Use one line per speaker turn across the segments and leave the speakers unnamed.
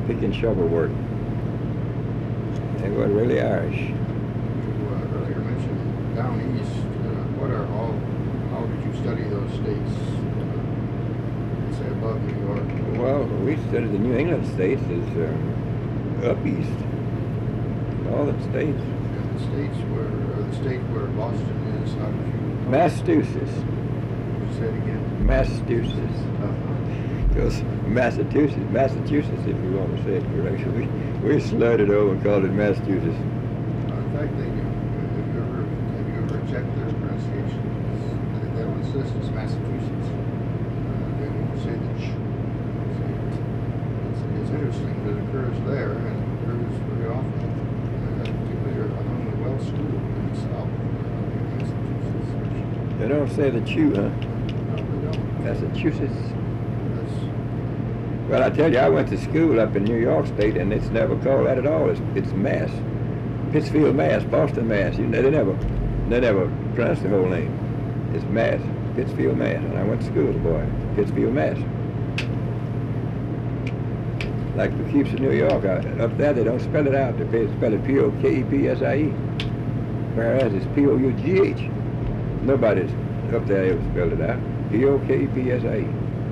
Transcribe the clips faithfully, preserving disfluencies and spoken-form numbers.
pick and shovel work. They were really Irish.
You uh, earlier mentioned down east. Uh, what are all? How did you study those states? Uh, say above New York.
Well, we studied the New England states as uh, up east. All the states.
And the states where, or the state where Boston is. How did you?
Massachusetts.
Say it again.
Massachusetts.
Uh-huh.
Goes Massachusetts, Massachusetts, if you want to say it correctly. We, we slurred it over and called it Massachusetts.
Uh, in fact, they do. Have you ever, have you ever checked their pronunciation? They, they don't insist it's Massachusetts. Uh, they won't say the ch. So it's, it's interesting that it occurs there, and it occurs very often, uh, particularly among the well-schooled in the South. Uh, Massachusetts.
They don't say the chew, huh?
No, they don't.
Massachusetts.
That's,
Well, I tell you, I went to school up in New York State, and it's never called that at all. It's, it's Mass. Pittsfield, Mass, Boston, Mass. You know, they never, they never pronounce the whole name. It's Mass, Pittsfield, Mass. And I went to school as a boy, Pittsfield, Mass. Like the Keeps of New York, I, up there they don't spell it out. They spell it P O K E P S I E. Whereas it's P O U G H. Nobody's up there ever spelled it out. P O K E P S I E.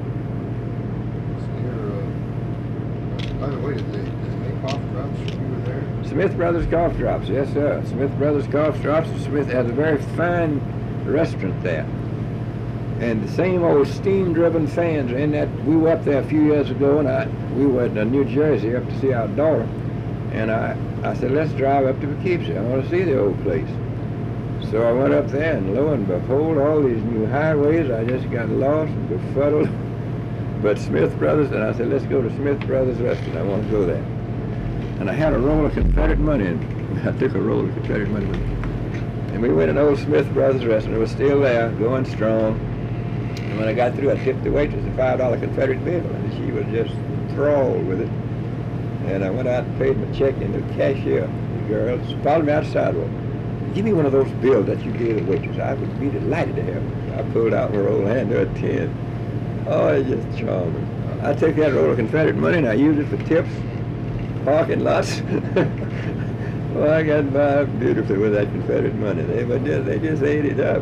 By the way, did they, did they make cough drops when you were there?
Smith Brothers Cough Drops, yes sir. Smith Brothers Cough Drops. Smith has a very fine restaurant there. And the same old steam-driven fans in that. We were up there a few years ago, and I we were in New Jersey up to see our daughter. And I, I said, let's drive up to Poughkeepsie. I want to see the old place. So I went up there, and lo and behold, all these new highways. I just got lost and befuddled. But Smith Brothers, and I said, let's go to Smith Brothers Restaurant. I want to go there. And I had a roll of Confederate money, and I took a roll of Confederate money with me. And we went to old Smith Brothers Restaurant. It was still there, going strong. And when I got through, I tipped the waitress a five dollar Confederate bill, and she was just enthralled with it. And I went out and paid my check, and the cashier, the girl, followed me out the sidewalk. Give me one of those bills that you gave the waitress. I would be delighted to have it. I pulled out my roll, handed her a ten. Oh, it's just charming. I took that roll of Confederate money and I used it for tips, parking lots. Well, I got by beautifully with that Confederate money. They but just, they just ate it up.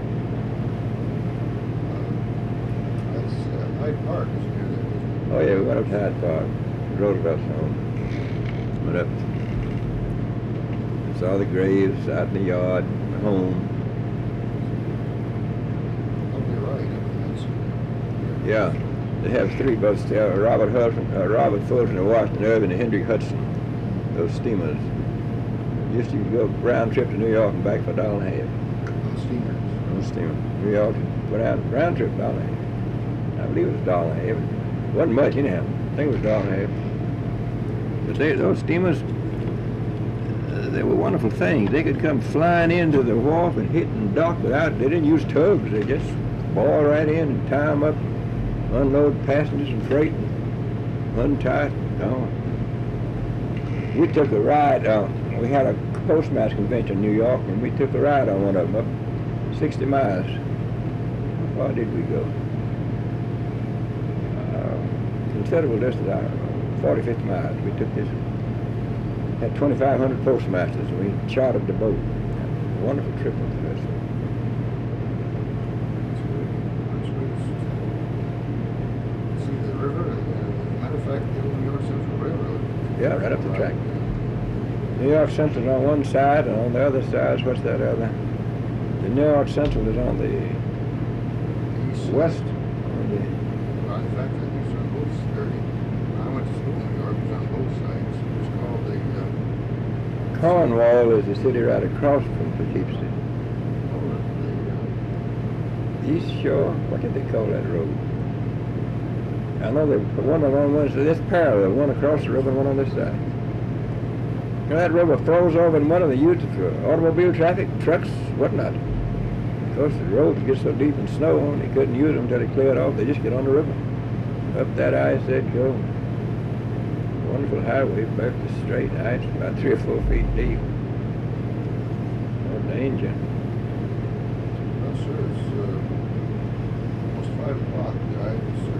That's uh, Hyde Park is near there, isn't it?
Oh yeah, we went up to Hyde Park. Rode across home. Went up. Saw the graves out in the yard, home.
Lovely ride. I mean, that's,
Yeah, they have three boats there, Robert Hudson, uh, Robert Fulton of Washington Irving and Hendrick Hudson, those steamers. Used to go round trip to New York and back for a dollar and a half.
those steamers.
On the steamer. New York, went out, round trip, dollar and a half. I believe it was a dollar and a half. It wasn't much anyhow. I think it was a dollar and a half. But they, those steamers, uh, they were wonderful things. They could come flying into the wharf and hit and dock without, they didn't use tugs. They just boil right in and tie them up, unload passengers and freight, and untie it, gone. We took a ride, uh, we had a postmaster convention in New York, and we took a ride on one of them up sixty miles. How far did we go? Uh, considerable distance, I don't know, forty, fifty miles. We took this, had twenty-five hundred postmasters, and we chartered the boat. A wonderful trip with the vessel.
See the river, and, uh, matter of fact, the old New York Central Railroad.
Yeah, right up the track. New York Central is on one side, and on the other side, what's that other? The New York Central is on the
East
west.
side.
On the,
Well, in fact, I think it's on both sides. When I went to school in New York, it was on both sides. It was called the, uh,
Cornwall is the city right across from Poughkeepsie.
oh, the,
East Shore, what did they call that road? I know the one on one side, it's parallel, one across the river and one on this side. You know, that river flows over in one of the used it for automobile traffic, trucks, whatnot. Of course, the roads get so deep in snow, and they couldn't use them until they cleared off. They just get on the river. Up that ice they'd go. Wonderful highway, perfectly straight ice, about three or four feet deep. No danger.
well, sir, it's uh, almost five o'clock. I was